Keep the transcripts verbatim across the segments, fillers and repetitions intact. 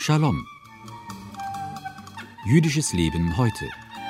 Shalom. Jüdisches Leben heute.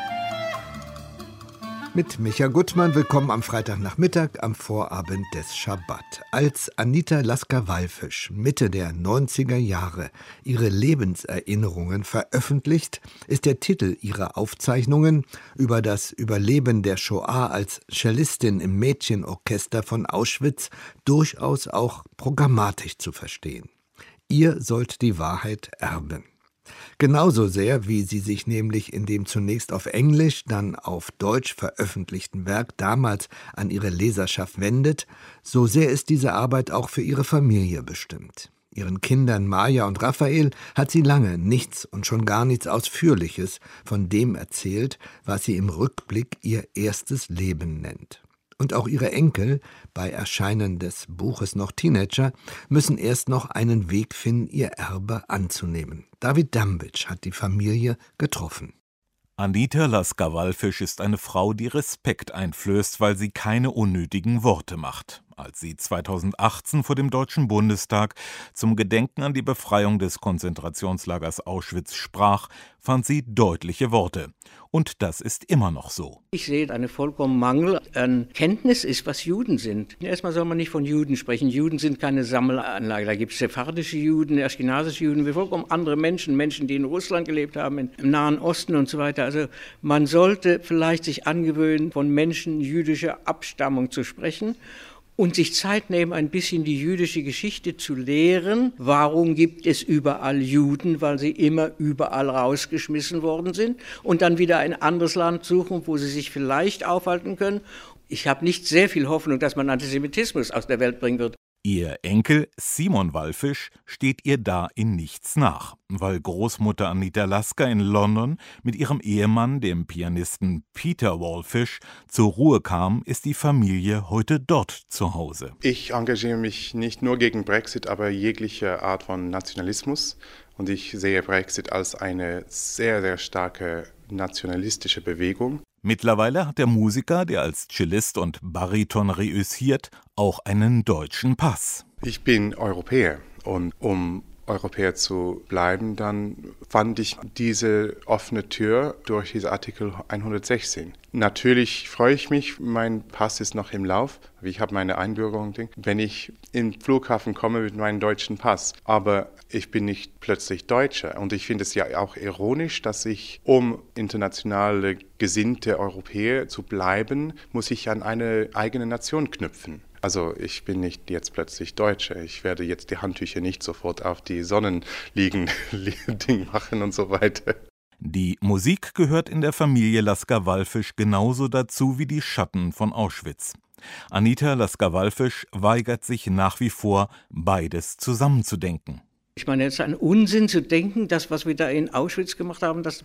Mit Micha Gutmann, willkommen am Freitagnachmittag am Vorabend des Schabbat. Als Anita Lasker-Wallfisch Mitte der neunziger Jahre ihre Lebenserinnerungen veröffentlicht, ist der Titel ihrer Aufzeichnungen über das Überleben der Shoah als Cellistin im Mädchenorchester von Auschwitz durchaus auch programmatisch zu verstehen. Ihr sollt die Wahrheit erben. Genauso sehr, wie sie sich nämlich in dem zunächst auf Englisch, dann auf Deutsch veröffentlichten Werk damals an ihre Leserschaft wendet, so sehr ist diese Arbeit auch für ihre Familie bestimmt. Ihren Kindern Maja und Raphael hat sie lange nichts und schon gar nichts Ausführliches von dem erzählt, was sie im Rückblick ihr erstes Leben nennt. Und auch ihre Enkel, bei Erscheinen des Buches noch Teenager, müssen erst noch einen Weg finden, ihr Erbe anzunehmen. David Dambitsch hat die Familie getroffen. Anita Lasker-Wallfisch ist eine Frau, die Respekt einflößt, weil sie keine unnötigen Worte macht. Als sie zweitausendachtzehn vor dem Deutschen Bundestag zum Gedenken an die Befreiung des Konzentrationslagers Auschwitz sprach, fand sie deutliche Worte. Und das ist immer noch so. Ich sehe einen vollkommenen Mangel an Kenntnis ist, was Juden sind. Erstmal soll man nicht von Juden sprechen. Juden sind keine Sammelanlage. Da gibt es sephardische Juden, aschkenasische Juden, wie vollkommen andere Menschen, Menschen, die in Russland gelebt haben, im Nahen Osten und so weiter. Also man sollte vielleicht sich angewöhnen, von Menschen jüdischer Abstammung zu sprechen. Und sich Zeit nehmen, ein bisschen die jüdische Geschichte zu lehren. Warum gibt es überall Juden? Weil sie immer überall rausgeschmissen worden sind. Und dann wieder ein anderes Land suchen, wo sie sich vielleicht aufhalten können. Ich habe nicht sehr viel Hoffnung, dass man Antisemitismus aus der Welt bringen wird. Ihr Enkel Simon Wallfisch steht ihr da in nichts nach. Weil Großmutter Anita Lasker in London mit ihrem Ehemann, dem Pianisten Peter Wallfisch, zur Ruhe kam, ist die Familie heute dort zu Hause. Ich engagiere mich nicht nur gegen Brexit, aber jegliche Art von Nationalismus. Und ich sehe Brexit als eine sehr, sehr starke nationalistische Bewegung. Mittlerweile hat der Musiker, der als Cellist und Bariton reüssiert, auch einen deutschen Pass. Ich bin Europäer und um Europäer zu bleiben, dann fand ich diese offene Tür durch diesen Artikel hundertsechzehn. Natürlich freue ich mich, mein Pass ist noch im Lauf, ich habe meine Einbürgerung. Wenn ich in den Flughafen komme mit meinem deutschen Pass, aber ich bin nicht plötzlich Deutscher. Und ich finde es ja auch ironisch, dass ich, um internationale gesinnte Europäer zu bleiben, muss ich an eine eigene Nation knüpfen. Also ich bin nicht jetzt plötzlich Deutscher. Ich werde jetzt die Handtücher nicht sofort auf die Sonnenliegen Ding machen und so weiter. Die Musik gehört in der Familie Lasker-Wallfisch genauso dazu wie die Schatten von Auschwitz. Anita Lasker-Wallfisch weigert sich nach wie vor, beides zusammenzudenken. Ich meine, es ist ein Unsinn zu denken, das, was wir da in Auschwitz gemacht haben, dass,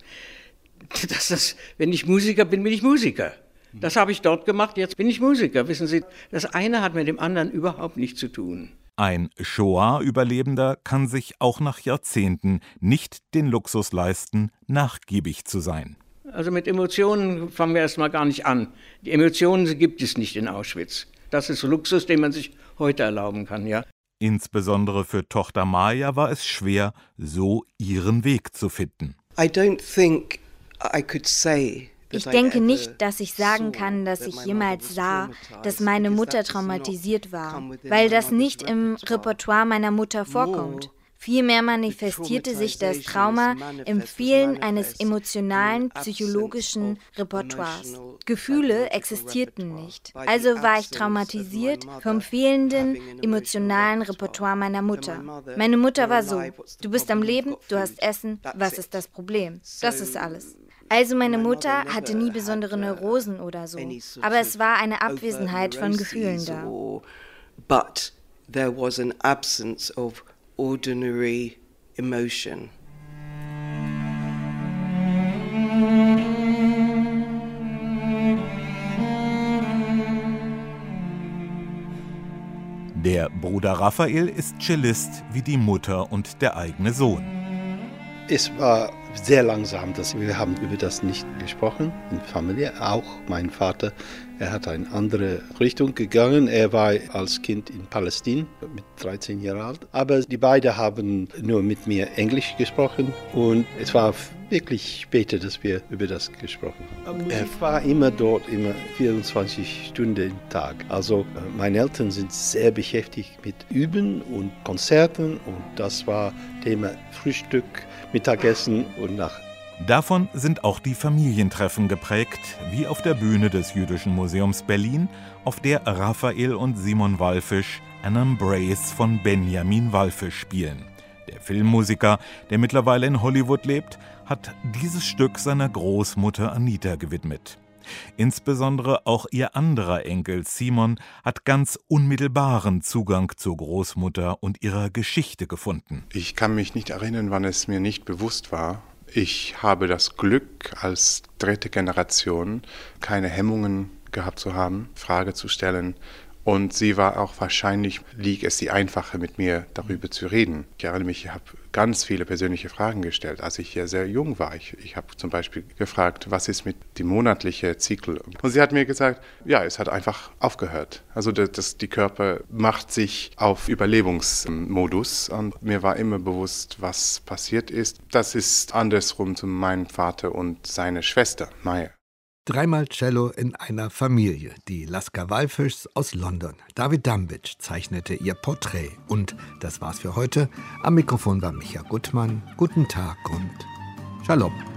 dass das, wenn ich Musiker bin, bin ich Musiker. Das habe ich dort gemacht, jetzt bin ich Musiker. Wissen Sie, das eine hat mit dem anderen überhaupt nichts zu tun. Ein Shoah-Überlebender kann sich auch nach Jahrzehnten nicht den Luxus leisten, nachgiebig zu sein. Also mit Emotionen fangen wir erstmal gar nicht an. Die Emotionen gibt es nicht in Auschwitz. Das ist Luxus, den man sich heute erlauben kann, ja. Insbesondere für Tochter Maja war es schwer, so ihren Weg zu finden. I don't think I could say Ich denke nicht, dass ich sagen kann, dass ich jemals sah, dass meine Mutter traumatisiert war, weil das nicht im Repertoire meiner Mutter vorkommt. Vielmehr manifestierte sich das Trauma im Fehlen eines emotionalen, psychologischen Repertoires. Gefühle existierten nicht. Also war ich traumatisiert vom fehlenden emotionalen Repertoire meiner Mutter. Meine Mutter war so: Du bist am Leben, du hast Essen, was ist das Problem? Das ist alles. Also meine Mutter hatte nie besondere Neurosen oder so, aber es war eine Abwesenheit von Gefühlen da. But there was an absence of ordinary emotion. Der Bruder Raphael ist Cellist wie die Mutter und der eigene Sohn. Es war sehr langsam, dass wir haben über das nicht gesprochen in der Familie. Auch mein Vater Er hat eine andere Richtung gegangen. Er war als Kind in Palästina mit dreizehn Jahren alt. Aber die beiden haben nur mit mir Englisch gesprochen und es war wirklich später, dass wir über das gesprochen haben. Er war immer dort, immer vierundzwanzig Stunden am Tag. Also meine Eltern sind sehr beschäftigt mit Üben und Konzerten und das war Thema Frühstück, Mittagessen und Nacht. Davon sind auch die Familientreffen geprägt, wie auf der Bühne des Jüdischen Museums Berlin, auf der Raphael und Simon Wallfisch An Embrace von Benjamin Wallfisch spielen. Der Filmmusiker, der mittlerweile in Hollywood lebt, hat dieses Stück seiner Großmutter Anita gewidmet. Insbesondere auch ihr anderer Enkel Simon hat ganz unmittelbaren Zugang zur Großmutter und ihrer Geschichte gefunden. Ich kann mich nicht erinnern, wann es mir nicht bewusst war. Ich habe das Glück, als dritte Generation keine Hemmungen gehabt zu haben, Frage zu stellen. Und sie war auch wahrscheinlich, liegt es sie einfacher, mit mir darüber zu reden. Ich erinnere mich, ich habe ganz viele persönliche Fragen gestellt, als ich hier sehr jung war. Ich, ich habe zum Beispiel gefragt, was ist mit dem monatlichen Zyklus? Und sie hat mir gesagt, ja, es hat einfach aufgehört. Also das, das, die Körper macht sich auf Überlebensmodus. Und mir war immer bewusst, was passiert ist. Das ist andersrum zu meinem Vater und seiner Schwester, Maya. Dreimal Cello in einer Familie, die Laska Wallfischs aus London. David Dambic zeichnete ihr Porträt. Und das war's für heute. Am Mikrofon war Micha Gutmann. Guten Tag und Shalom.